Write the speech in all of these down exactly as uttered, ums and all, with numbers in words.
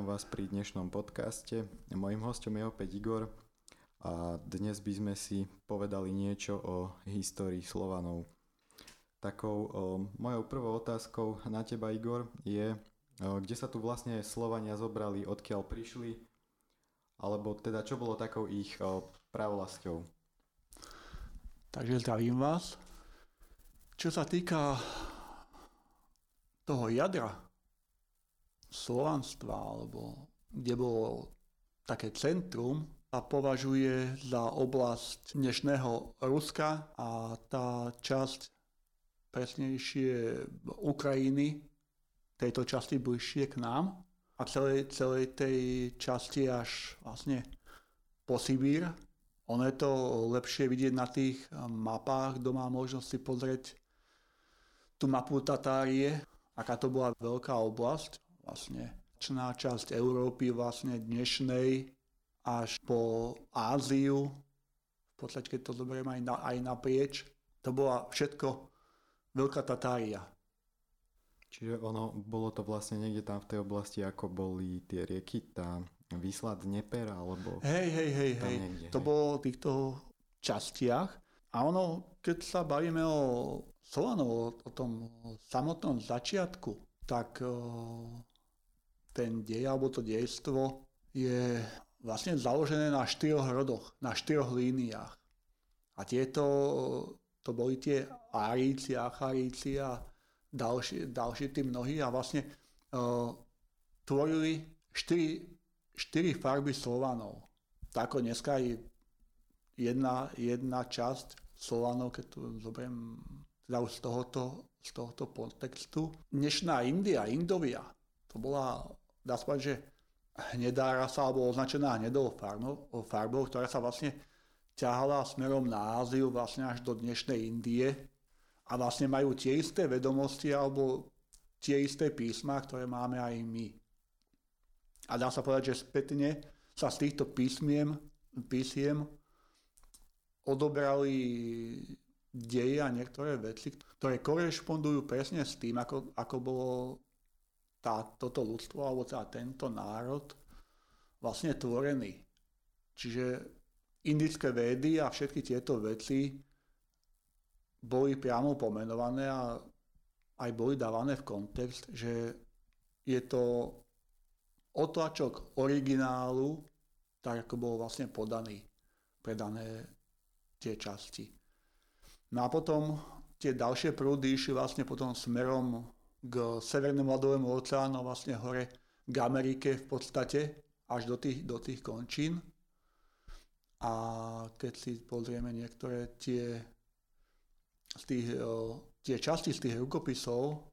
Vítam vás pri dnešnom podcaste. Mojím hostom je opäť Igor a dnes by sme si povedali niečo o histórii Slovanov. Takou o, mojou prvou otázkou na teba, Igor, je, o, kde sa tu vlastne Slovania zobrali, odkiaľ prišli, alebo teda čo bolo takou ich o, pravlasťou. Takže zdravím vás. Čo sa týka toho jadra slovanstva, alebo kde bolo také centrum, a považuje za oblasť dnešného Ruska a tá časť presnejšie Ukrajiny, tejto časti bližšie k nám a celej, celej tej časti až vlastne po Sibír. Ono je to lepšie vidieť na tých mapách, kto má možnosť si pozrieť tú mapu Tatárie, aká to bola veľká oblasť. Vlastne čná časť Európy vlastne dnešnej až po Áziu, v podstate keď to zoberieme aj, na, aj naprieč, to bola všetko Veľká Tatária. Čiže ono, bolo to vlastne niekde tam v tej oblasti, ako boli tie rieky, tá Výsla, Dnieper, alebo... Hej, hej, hej, hej, niekde, to hej. bolo v týchto častiach. A ono, keď sa bavíme o Slovanov, o, o tom samotnom začiatku, tak o, ten dej, alebo to dejstvo je vlastne založené na štyroch rodoch, na štyroch líniách. A tieto, to boli tie Árici, Acharíci a ďalší, ďalší tí mnohí a vlastne o, tvorili štyri, štyri farby Slovanov. Tak dneska je jedna, jedna časť Slovanov, keď tu zoberiem teda z tohoto, z tohoto kontextu. Dnešná India, Indovia, to bola, dá sa povedať, že hnedá rasa, alebo označená hnedou farbou, farbou, ktorá sa vlastne ťahala smerom na Áziu, vlastne až do dnešnej Indie a vlastne majú tie isté vedomosti alebo tie isté písma, ktoré máme aj my. A dá sa povedať, že spätne sa z týchto písmiem, písiem odobrali deje a niektoré veci, ktoré korešpondujú presne s tým, ako, ako bolo tá, toto ľudstvo alebo tá, tento národ vlastne tvorený. Čiže indické védy a všetky tieto veci boli priamo pomenované a aj boli dávané v kontext, že je to otlačok originálu, tak ako bol vlastne podaný, predané tie časti. No a potom tie ďalšie prúdy išli vlastne potom smerom k Severnému ľadovému oceánu, vlastne hore k Amerike v podstate, až do tých, do tých končín. A keď si pozrieme niektoré tie, z tých, tie časti z tých rukopisov,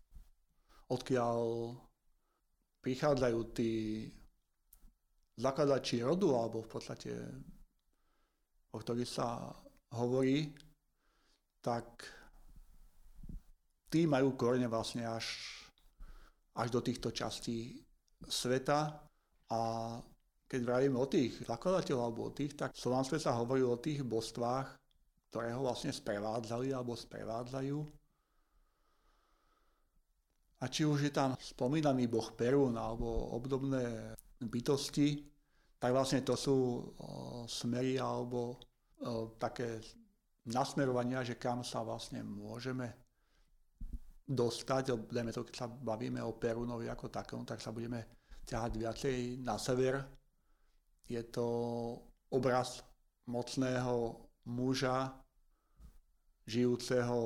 odkiaľ prichádzajú tí zakladači rodu, alebo v podstate o ktorých sa hovorí, tak tí majú korene vlastne až, až do týchto častí sveta. A keď vravíme o tých zakladateľov alebo o tých, tak v slovanstve sa hovorí o tých božstvách, ktoré ho vlastne sprevádzali alebo sprevádzajú. A či už je tam spomínaný boh Perún alebo obdobné bytosti, tak vlastne to sú o, smery alebo o, také nasmerovania, že kam sa vlastne môžeme dostať. Dajme to, keď sa bavíme o Perúnovi ako takom, tak sa budeme ťahať viacej na sever. Je to obraz mocného muža, žijúceho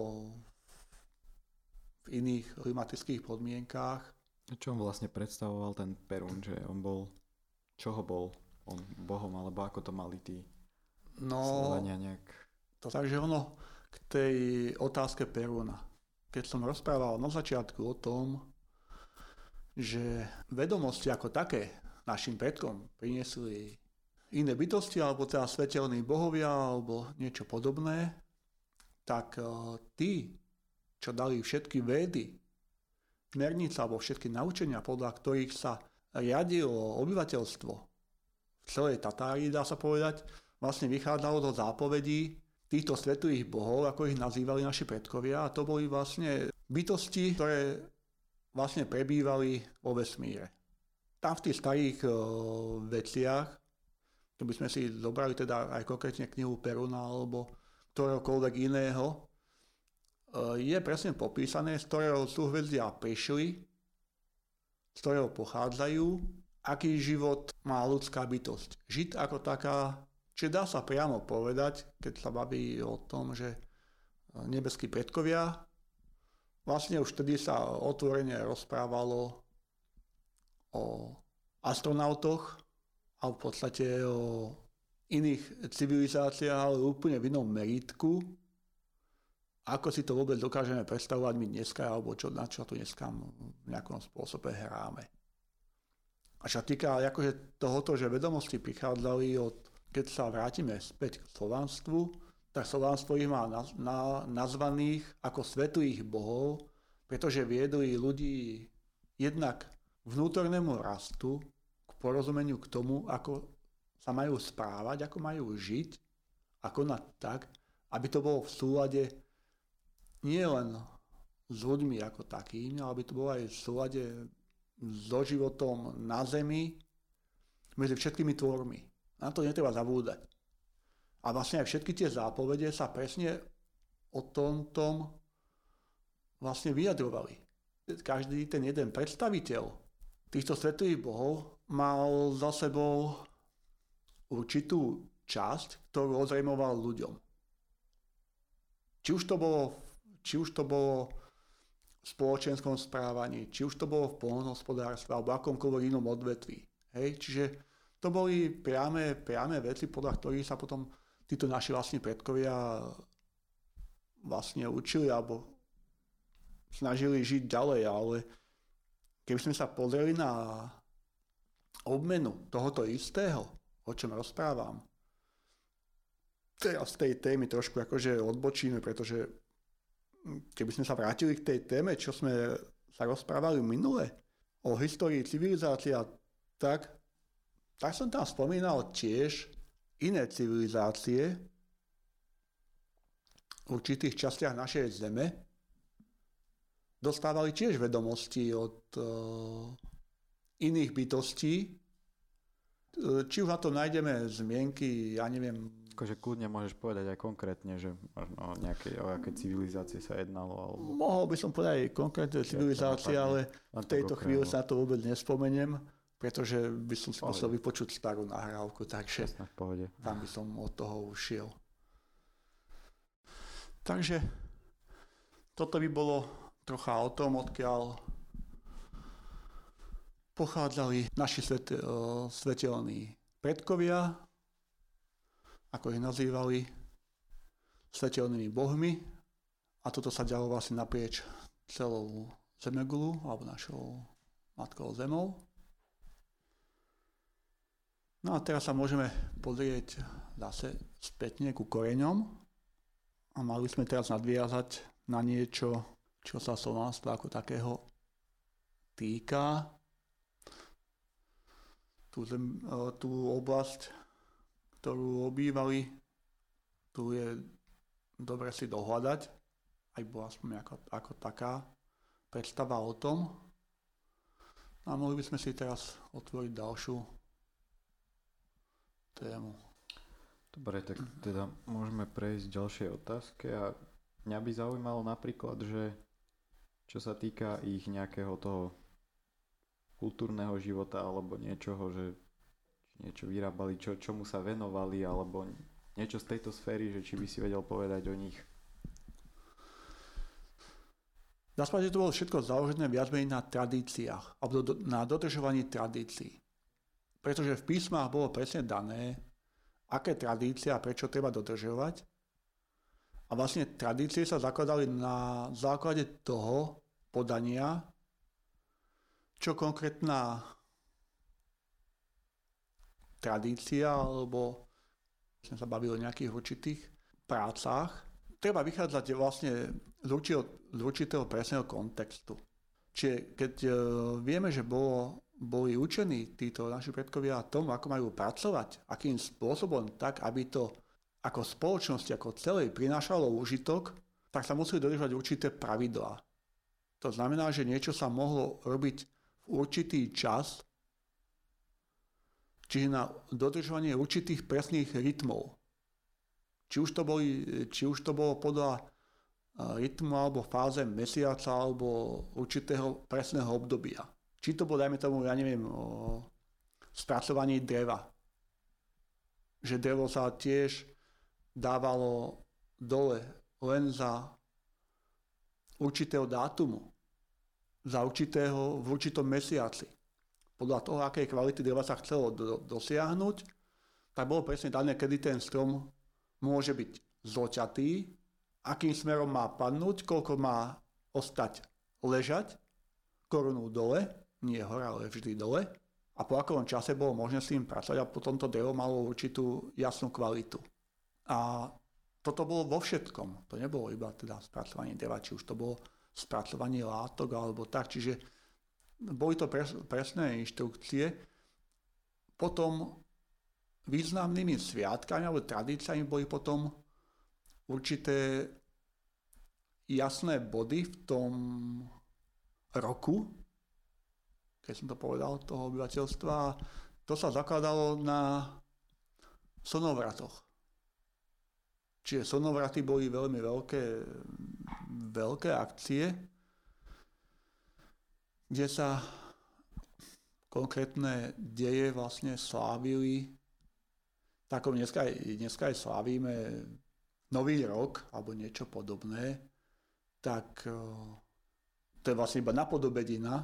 v iných klimatických podmienkách. Čo on vlastne predstavoval ten Perún, že on bol, čo ho bol on bohom, alebo ako to mali tí no, Slovania nejak? To takže ono k tej otázke Perúna. Keď som rozprával na začiatku o tom, že vedomosti ako také našim predkom priniesli iné bytosti, alebo teda svetelní bohovia, alebo niečo podobné, tak tí, čo dali všetky védy, smernice alebo všetky naučenia, podľa ktorých sa riadilo obyvateľstvo v celej Tatárii, dá sa povedať, vlastne vychádzalo do zápovedí týchto svetlých bohov, ako ich nazývali naši predkovia, a to boli vlastne bytosti, ktoré vlastne prebývali vo vesmíre. tam v tých starých uh, veciach, keby sme si zobrali teda aj konkrétne knihu Peruna alebo ktoréhokoľvek iného, uh, je presne popísané, z ktorého súhvezdia prišli, z ktorého pochádzajú, aký život má ľudská bytosť. Žiť ako taká, či dá sa priamo povedať, keď sa baví o tom, že nebeskí predkovia, vlastne už vtedy sa otvorene rozprávalo o astronautoch a v podstate o iných civilizáciách, ale úplne v inom meritku. Ako si to vôbec dokážeme predstavovať my dneska, alebo čo, na čo tu dneska v nejakom spôsobe hráme. A čo týka akože tohoto, že vedomosti prichádzali od, keď sa vrátime späť k slovanstvu, tak slovanstvo ich má na, na, nazvaných ako svetlých bohov, pretože viedli ľudí jednak vnútornému rastu, k porozumeniu k tomu, ako sa majú správať, ako majú žiť a konať tak, aby to bolo v súlade nie len s ľuďmi ako takými, ale aby to bolo aj v súlade so životom na zemi medzi všetkými tvormi. Na to netreba zabúdať. A vlastne aj všetky tie zápovede sa presne o tomto vlastne vyjadrovali. Každý ten jeden predstaviteľ týchto svetových bohov mal za sebou určitú časť, ktorú ozrejmoval ľuďom. Či už to bolo, či už to bolo v spoločenskom správaní, či už to bolo v poľnohospodárstve alebo akomkoľvek inom odvetví. Hej? Čiže to boli priame, priame veci, podľa ktorých sa potom títo naši vlastní predkovia vlastne učili alebo snažili žiť ďalej, ale keby sme sa pozreli na obmenu tohoto istého, o čom rozprávam, teraz z tej témy trošku akože odbočíme, pretože keby sme sa vrátili k tej téme, čo sme sa rozprávali minule, o histórii civilizácie, tak, tak som tam spomínal tiež iné civilizácie v určitých častiach našej zeme dostávali tiež vedomosti od uh, iných bytostí. Či už na to nájdeme zmienky, ja neviem. Akože kľudne môžeš povedať aj konkrétne, že možno o nejakej, o aké civilizácie sa jednalo. Alebo... Mohol by som povedať aj konkrétne civilizácie, ale v tejto chvíli sa to vôbec nespomeniem, pretože by som si musel vypočuť starú nahrávku, takže tam by som od toho ušiel. Takže toto by bolo trocha o tom, odkiaľ pochádzali naši svete, uh, svetelní predkovia, ako ich nazývali, svetelnými bohmi. A toto sa dialo vlastne naprieč celou zemegulu, alebo našou matkou zemou. No a teraz sa môžeme pozrieť zase spätne ku koreňom a mali sme teraz nadviazať na niečo, čo sa slovanstva ako takého týka. Tú, zem, tú oblasť, ktorú obývali, tu je dobre si dohľadať, aj bola aspoň ako, ako taká predstava o tom. A mohli by sme si teraz otvoriť ďalšiu tému. Dobre, tak teda môžeme prejsť k ďalšej otázke a mňa by zaujímalo napríklad, že čo sa týka ich nejakého toho kultúrneho života alebo niečoho, že niečo vyrábali, čo, čomu sa venovali alebo niečo z tejto sféry, že či by si vedel povedať o nich. Dá sa povedať, že to bolo všetko založené viac menej na tradíciách alebo do, na dodržovaní tradícií. Pretože v písmach bolo presne dané, aké tradície a prečo treba dodržovať. A vlastne tradície sa zakladali na základe toho podania, čo konkrétna tradícia, alebo sme sa bavili o nejakých určitých prácach, treba vychádzať vlastne z určitého, z určitého presného kontextu. Čiže keď uh, vieme, že bolo boli učení títo naši predkovia tomu, ako majú pracovať, akým spôsobom, tak aby to ako spoločnosť, ako celej prinášalo úžitok, tak sa museli dodržať určité pravidlá. To znamená, že niečo sa mohlo robiť v určitý čas čiže na dodržovanie určitých presných rytmov. Či už to, boli, či už to bolo podľa rytmu alebo fáze mesiaca alebo určitého presného obdobia. Či to bolo, dajme tomu, ja neviem, o spracovaní dreva. Že drevo sa tiež dávalo dole len za určitého dátumu, za určitého, v určitom mesiaci. Podľa toho, akej kvality dreva sa chcelo do, dosiahnuť, tak bolo presne dané, kedy ten strom môže byť zloťatý, akým smerom má padnúť, koľko má ostať ležať, korunu dole, nie hore, ale vždy dole. A po akom čase bolo možné s tým pracovať a potom to drevo malo určitú jasnú kvalitu. A toto bolo vo všetkom. To nebolo iba teda spracovanie dreva, či už to bolo spracovanie látok alebo tak. Čiže boli to pres, presné inštrukcie. Potom významnými sviatkami alebo tradíciami boli potom určité jasné body v tom roku, keď som to povedal, toho obyvateľstva. To sa zakladalo na slnovratoch. Čiže slnovraty boli veľmi veľké, veľké akcie, kde sa konkrétne deje vlastne slávili. Takom dneska, dneska aj slávime Nový rok alebo niečo podobné, tak to je vlastne iba napodobenina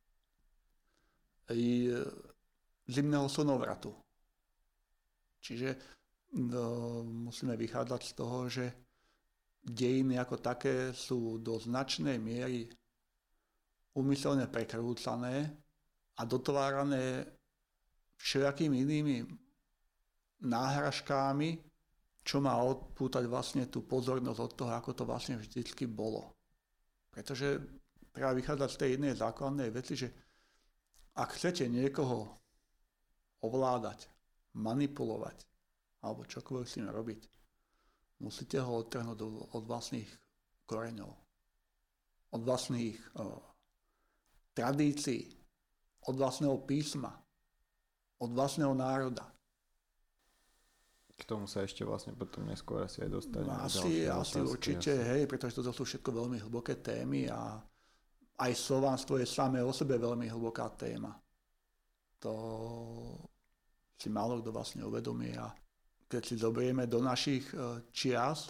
zimného slnovratu. Čiže no, musíme vychádzať z toho, že dejiny ako také sú do značnej miery úmyselne prekrúcané a dotvárané všelijakými inými náhražkami, čo má odpútať vlastne tú pozornosť od toho, ako to vlastne vždycky bolo. Pretože treba vychádzať z tej jednej základnej veci, že ak chcete niekoho ovládať, manipulovať, alebo čokoľvek s ním robiť, musíte ho odtrhnúť od vlastných koreňov, od vlastných o, tradícií, od vlastného písma, od vlastného národa. K tomu sa ešte vlastne potom neskôr asi aj dostaneme. Asi, asi určite, asi. Hej, pretože to sú všetko veľmi hlboké témy a aj slovanstvo je samé o sebe veľmi hlboká téma. To si málo kto vlastne uvedomí a keď si zoberieme do našich čias,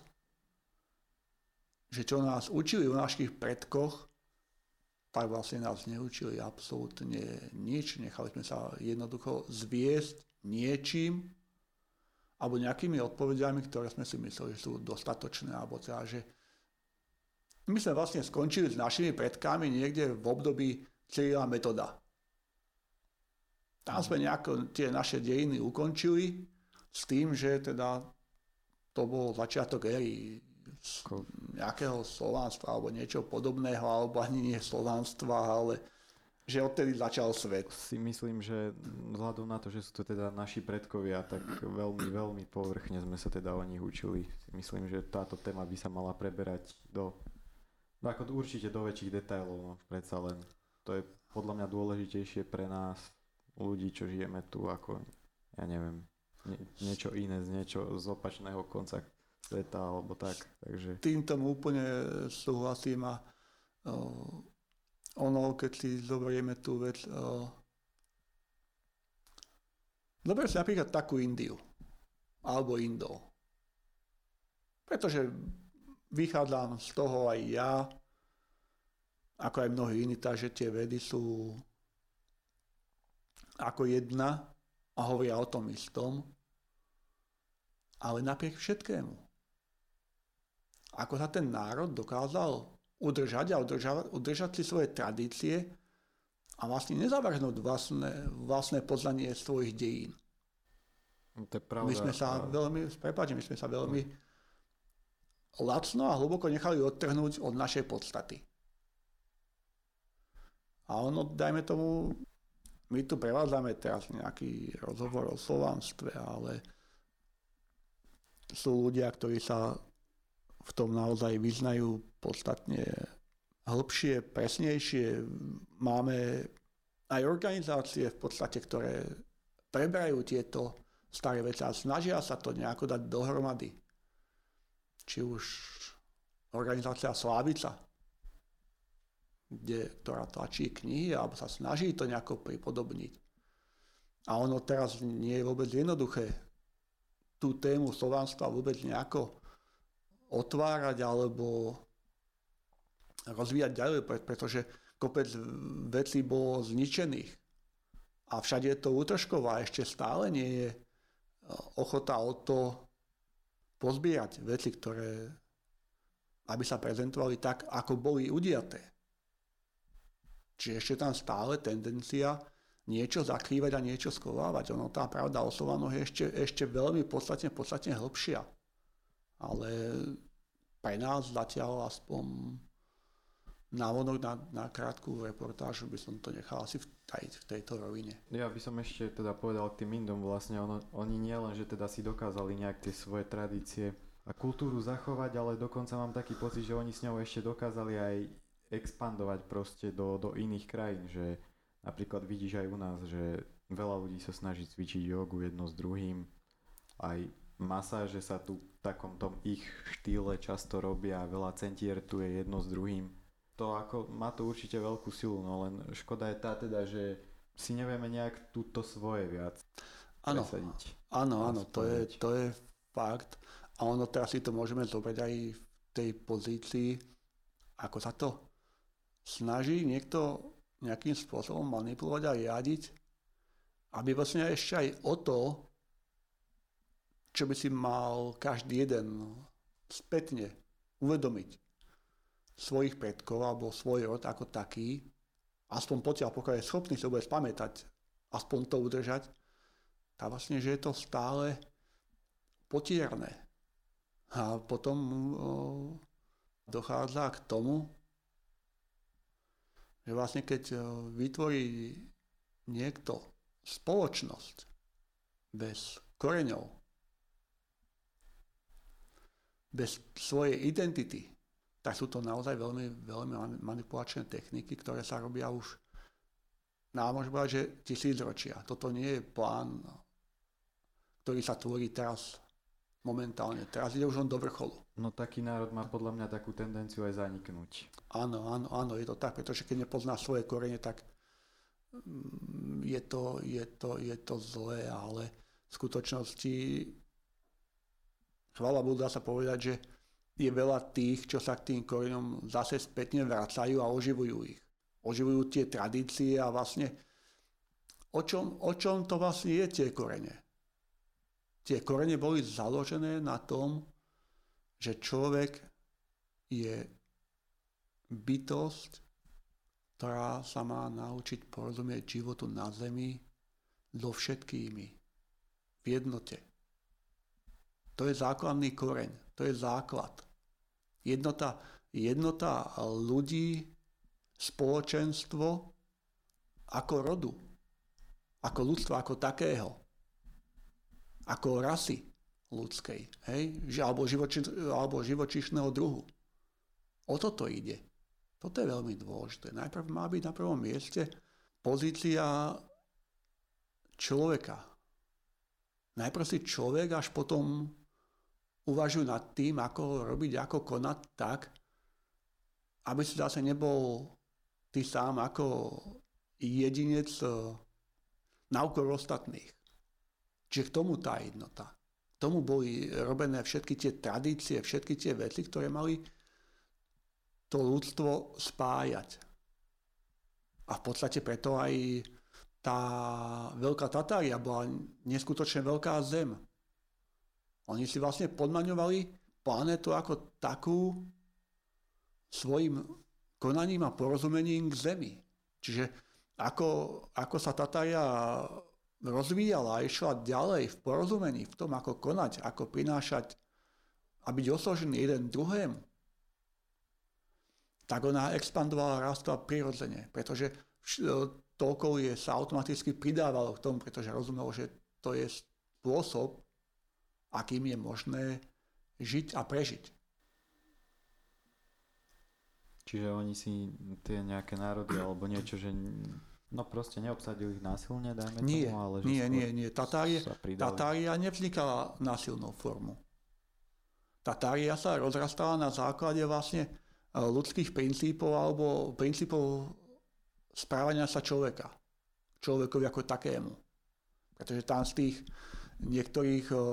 že čo nás učili o našich predkoch, tak vlastne nás neučili absolútne nič. Nechali sme sa jednoducho zviesť niečím, alebo nejakými odpovediami, ktoré sme si mysleli, že sú dostatočné, alebo teda, že my sme vlastne skončili s našimi predkami niekde v období Cyrila Metoda. Tam sme nejako tie naše dejiny ukončili s tým, že teda to bol začiatok éry nejakého slovanstva alebo niečo podobného, alebo ani nie slovanstva, ale že odtedy začal svet. Si myslím, že vzhľadom na to, že sú to teda naši predkovia, tak veľmi, veľmi povrchne sme sa teda o nich učili. Myslím, že táto téma by sa mala preberať do, no ako určite do väčších detailov, no predsa len. To je podľa mňa dôležitejšie pre nás, ľudí, čo žijeme tu, ako, ja neviem, nie, niečo iné, z niečo z opačného konca sveta, alebo tak. Takže... Týmto úplne súhlasím a uh, ono, keď si zoberieme tú vec, uh, zober si napríklad takú Indiu, alebo Indov. Pretože vychádzam z toho aj ja, ako aj mnohí iní, že tie vedy sú ako jedna a hovoria o tom istom, ale napriek všetkému. Ako sa ten národ dokázal udržať a udržať, udržať si svoje tradície a vlastne nezavrhnúť vlastné, vlastné poznanie svojich dejín. To je pravda. My sme sa a... veľmi, prepáčte, my sme sa veľmi lacno a hlboko nechali odtrhnúť od našej podstaty. A ono, dajme tomu, my tu prevádzame teraz nejaký rozhovor o slovanstve, ale sú ľudia, ktorí sa v tom naozaj vyznajú podstatne hĺbšie, presnejšie. Máme aj organizácie v podstate, ktoré preberajú tieto staré veci a snažia sa to nejako dať dohromady. Či už organizácia Slávica, kde, ktorá tlačí knihy alebo sa snaží to nejako pripodobniť. A ono teraz nie je vôbec jednoduché tú tému slovanstva vôbec nejako otvárať alebo rozvíjať ďalej, pretože kopec vecí bolo zničených a všade je to útržkovo a ešte stále nie je ochota o to pozbierať veci, ktoré aby sa prezentovali tak, ako boli udiaté. Čiže ešte tam stále tendencia niečo zakrývať a niečo schovávať. Ono, tá pravda o Slovanoch je ešte, ešte veľmi podstatne, podstatne hĺbšia. Ale pre nás zatiaľ aspoň návonok na, na krátku reportážu by som to nechal asi v, aj v tejto rovine. Ja by som ešte teda povedal k tým Indom, vlastne ono, oni nie len, že teda si dokázali nejak tie svoje tradície a kultúru zachovať, ale dokonca mám taký pocit, že oni s ňou ešte dokázali aj expandovať proste do, do iných krajín, že napríklad vidíš aj u nás, že veľa ľudí sa snaží cvičiť jogu jedno s druhým, aj masáže sa tu v takom tom ich štýle často robia, veľa centier tu je jedno s druhým. To ako, má to určite veľkú silu, no len škoda je tá teda, že si nevieme nejak túto svoje viac presadiť. Áno, áno, to je, to je fakt. A ono teraz si to môžeme zobrať aj v tej pozícii, ako sa to snaží niekto nejakým spôsobom manipulovať a riadiť, aby vlastne ešte aj o to, čo by si mal každý jeden spätne uvedomiť svojich predkov alebo svoj rod ako taký, aspoň potiaľ, pokiaľ je schopný sa vôbec pamätať, aspoň to udržať, tak vlastne, že je to stále potierané. A potom o, dochádza k tomu, že vlastne keď vytvorí niekto spoločnosť bez koreňov, bez svojej identity, tak sú to naozaj veľmi, veľmi manipulačné techniky, ktoré sa robia už, no môžem povedať, že tisícročia. Toto nie je plán, ktorý sa tvorí teraz momentálne. Teraz ide už len do vrcholu. No taký národ má podľa mňa takú tendenciu aj zaniknúť. Áno, áno, áno, je to tak, pretože keď nepozná svoje korene, tak je to, je to, je to zlé, ale v skutočnosti chvála Bohu, dá sa povedať, že je veľa tých, čo sa k tým koreňom zase spätne vracajú a oživujú ich. Oživujú tie tradície a vlastne o čom, o čom to vlastne je tie korene? Tie korene boli založené na tom, že človek je bytosť, ktorá sa má naučiť porozumieť životu na zemi so všetkými v jednote. To je základný koreň, to je základ. Jednota, jednota ľudí, spoločenstvo ako rodu, ako ľudstva, ako takého, ako rasy ľudskej, hej? Alebo, živoči, alebo živočíšneho druhu. O toto ide. Toto je veľmi dôležité. Najprv má byť na prvom mieste pozícia človeka. Najprv si človek, až potom uvažujú nad tým, ako robiť, ako konať tak, aby si zase nebol ty sám ako jedinec na úkor ostatných. Čiže k tomu tá jednota. K tomu boli robené všetky tie tradície, všetky tie veci, ktoré mali to ľudstvo spájať. A v podstate preto aj tá Veľká Tatária bola neskutočne veľká zem. Oni si vlastne podmaňovali planetu ako takú svojim konaním a porozumením k zemi. Čiže ako, ako sa Tatária rozvíjala a išla ďalej v porozumení, v tom, ako konať, ako prinášať a byť osožený jeden druhému, tak ona expandovala, rástla prirodzene, pretože toľko je sa automaticky pridávalo k tomu, pretože rozumelo, že to je spôsob, akým je možné žiť a prežiť. Čiže oni si tie nejaké národy alebo niečo, že No proste neobsadili ich násilne, dajme Nie, tomu, ale že nie, skôr nie, nie. Tatárie, sa pridali. Tatária nevznikala násilnou formou. Tatária sa rozrastala na základe vlastne ľudských princípov alebo princípov správania sa človeka. Človekovi ako takému. Pretože tam z tých niektorých o,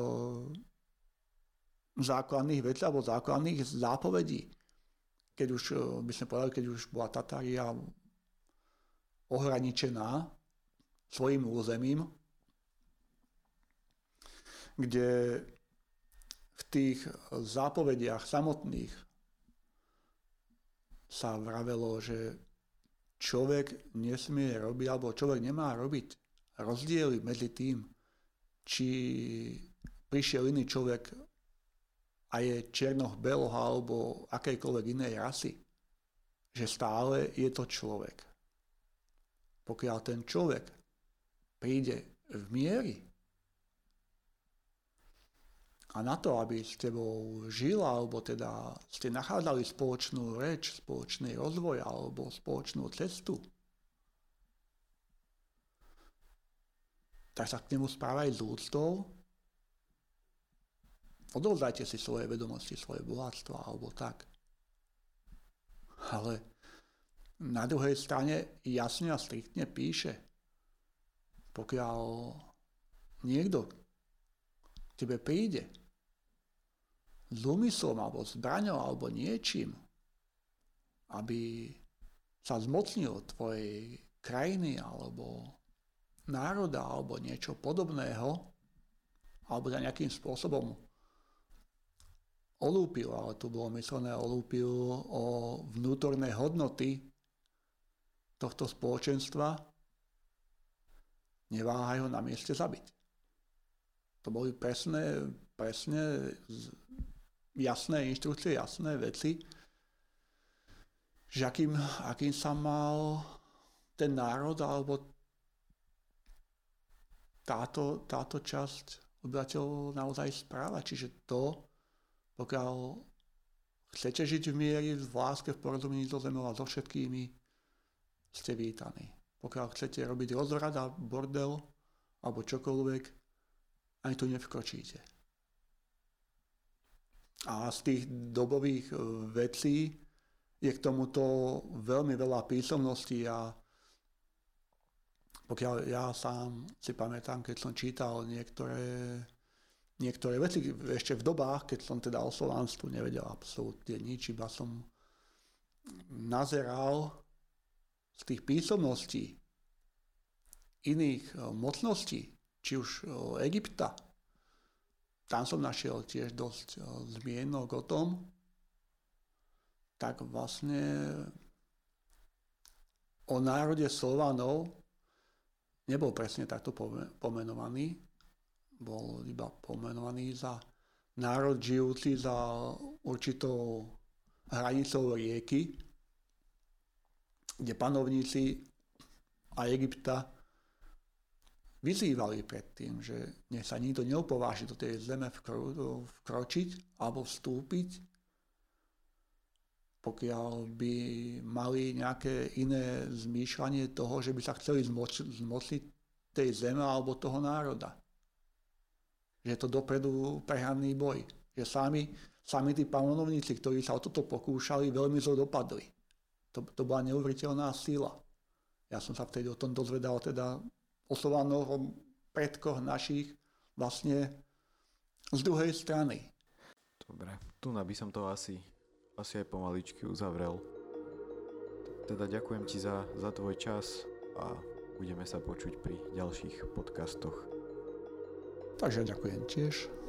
základných vecí alebo základných zápovedí, keď už by sme povedali, keď už bola Tatária ohraničená svojím územím, kde v tých zápovediach samotných sa vravelo, že človek nesmie robiť, alebo človek nemá robiť rozdiely medzi tým, či prišiel iný človek a je černoch, beloch alebo akejkoľvek inej rasy, že stále je to človek. Pokiaľ ten človek príde v miery a na to, aby s tebou žil, alebo teda ste nachádzali spoločnú reč, spoločný rozvoj alebo spoločnú cestu, tak sa k nemu správaj s úctou, odovzdajte si svoje vedomosti, svoje bohatstva alebo tak. Ale na druhej strane jasne a striktne píše, pokiaľ niekto k tebe príde s úmyslom alebo zbraňou alebo niečím, aby sa zmocnil tvojej krajiny alebo národa alebo niečo podobného, alebo nejakým spôsobom olúpil, ale tu bolo myslené olúpil o vnútorné hodnoty tohto spoločenstva, neváhaj ho na mieste zabiť. To boli presné, presne jasné inštrukcie, jasné veci, že akým, akým sa mal ten národ alebo táto, táto časť obyvateľov naozaj správať. Čiže to, pokiaľ chcete žiť v miery, v láske, v porozumení so zemou a so všetkými, ste vítaní. Pokiaľ chcete robiť rozvrat a bordel alebo čokoľvek, ani tu nevkročíte. A z tých dobových vecí je k tomuto veľmi veľa písomností a pokiaľ ja sám si pamätám, keď som čítal niektoré, niektoré veci ešte v dobách, keď som teda o slovanstvu nevedel absolútne nič, iba som nazeral z tých písomností iných mocností, či už Egypta, tam som našiel tiež dosť zmienok o tom, tak vlastne o národe Slovanov nebol presne takto pomenovaný, bol iba pomenovaný za národ žijúci za určitou hranicou rieky, kde panovníci a Egypta vyzývali pred tým, že nech sa nikto neopováži do tej zeme vkro- vkročiť alebo vstúpiť, pokiaľ by mali nejaké iné zmýšľanie toho, že by sa chceli zmoc- zmocniť tej zeme alebo toho národa. Že je to dopredu prehraný boj. Že sami, sami tí panovníci, ktorí sa o toto pokúšali, veľmi zle dopadli. To, to bola neuveriteľná sila. Ja som sa vtedy o tom dozvedal teda o Slovanoch, o predkoch našich vlastne z druhej strany. Dobre, tu by som to asi, asi aj pomaličky uzavrel. Teda ďakujem ti za, za tvoj čas a budeme sa počuť pri ďalších podcastoch. Takže ďakujem tiež.